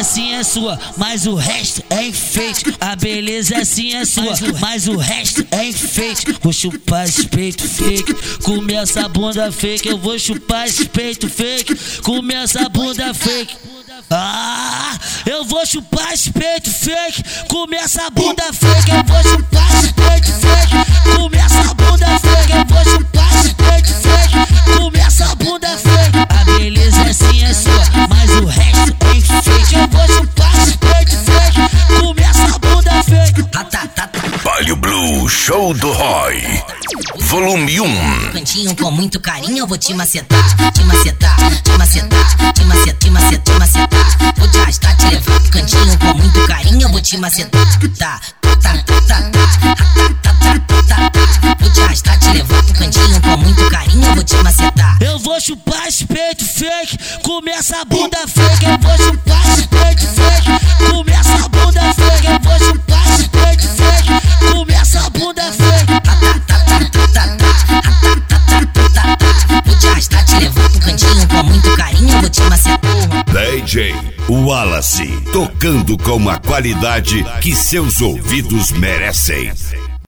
beleza sim é sua, mas o resto é enfeite. A beleza sim é sua, mas o resto é enfeite. Vou chupar esse peito fake, comer essa bunda fake. Eu vou chupar esse peito fake, comer essa bunda fake. Eu vou chupar esse peito fake, comer essa bunda fake. Eu vou chupar esse peito fake, comer essa bunda fake. Eu vou chupar esse peito fake, comer essa bunda fake. A beleza sim é sua, mas o resto é enfeite. Eu vou chupar esse peito fake, comer essa bunda fake. Palio Blue Show do Roy, volume 1. Cantinho com muito carinho, eu vou te macetar, te macetar, te macetar, te macetar, te macetar, te macetar. Vou te arrastar, te levar pro cantinho com muito carinho, eu vou te macetar. Vou te arrastar, te levar pro cantinho com muito carinho, eu vou te macetar. Eu vou chupar esse peito fake, comer essa bunda fake. Eu vou chupar esse peito fake, comer essa bunda fake. Eu vou chupar esse peito fake, comer essa bunda fake. Vou te arrastar, te levar pro cantinho com muito carinho, eu vou te macetar. DJ Wallace, tocando com a qualidade que seus ouvidos merecem.